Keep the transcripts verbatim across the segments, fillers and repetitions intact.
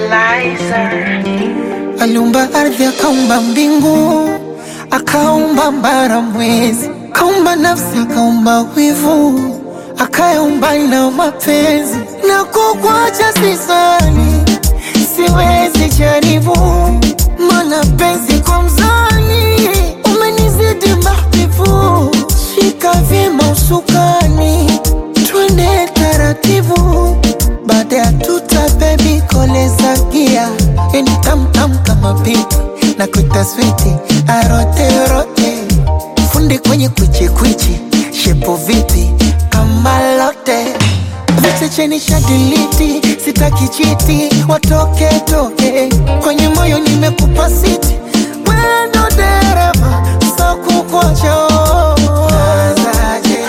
Lizer. Aliumba ardhi, akaumba mbingu, akaumba mbara mwezi, akaumba nafsi, akaumba wivu, akaumba na mapenzi. Na kukuacha sisani, siwezi jaribu, mana penzi kwa mzani umenizidi mahbibu. Shika vyema usukani, twende taratibu, baada ya tuta baby koleza gia. Eni tam tam kama pipi, na kuita switi arote rote, fundi kwenye kwichi kwichi, shepo vipi kama lote. Viche cheni shadiliti, sitaki chiti, watoke toke, kwenye moyo nimekupa siti, wendo dereva, so kukuacha. Nazaje,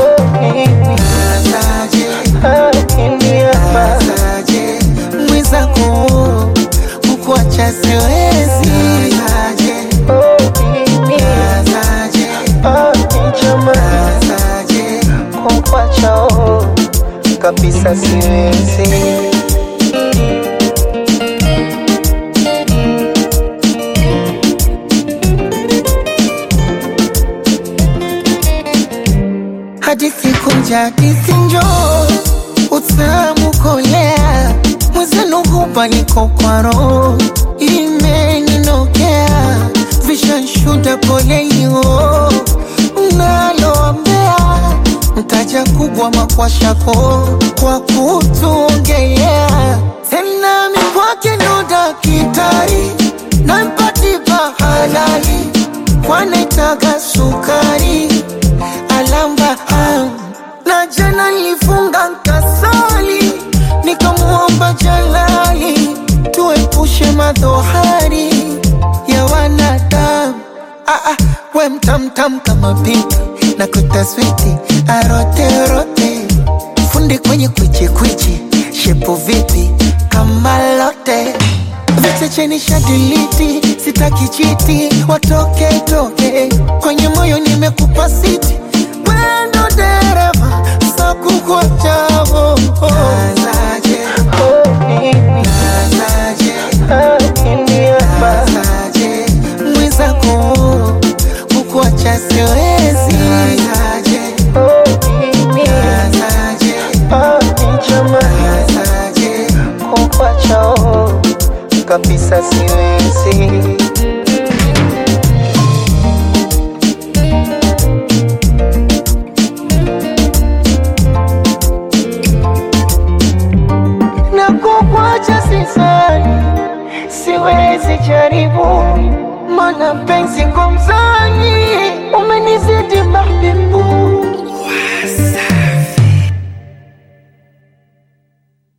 nazaje, nazaje, mwenzako kukuacha siwezi. Nazaje, nazaje, nazaje, kukuacha kabisa siwezi. Hadithi kunja, hadithi njoo, utamu kolea, mwezenu hupa niko kwa roho, imeninokea, vishanshuda pole hiyo, mnaloambea mtaja kubwa makwashako kwa kutuongea. Tena mikwake ndo dakitari, na mpatiba halali, wanaitaga sukari, alamba hamu. Na jana nilifunga nkasali, nikamuomba Jalali, tuepushe madhohari ya wanadamu. Ah ah, we mtamtam kama pipi, na kuita switi arote rote, fundi kwenye kwichi kwichi, shepo vipi kama lote. Viche cheni shadiliti, sitaki chiti, watoke toke, kwenye moyo nimekupa siti, wendo dereva, so kukuacha. Nazaje, nazaje, nazaje, mwenzako kukuacha siwezi. Nazaje, nazaje, nazaje, kukuacha kabisa siwezi. Na kukuacha sisani, siwezi jaribu, mana penzi kwa mzani umenizidi mahbibu.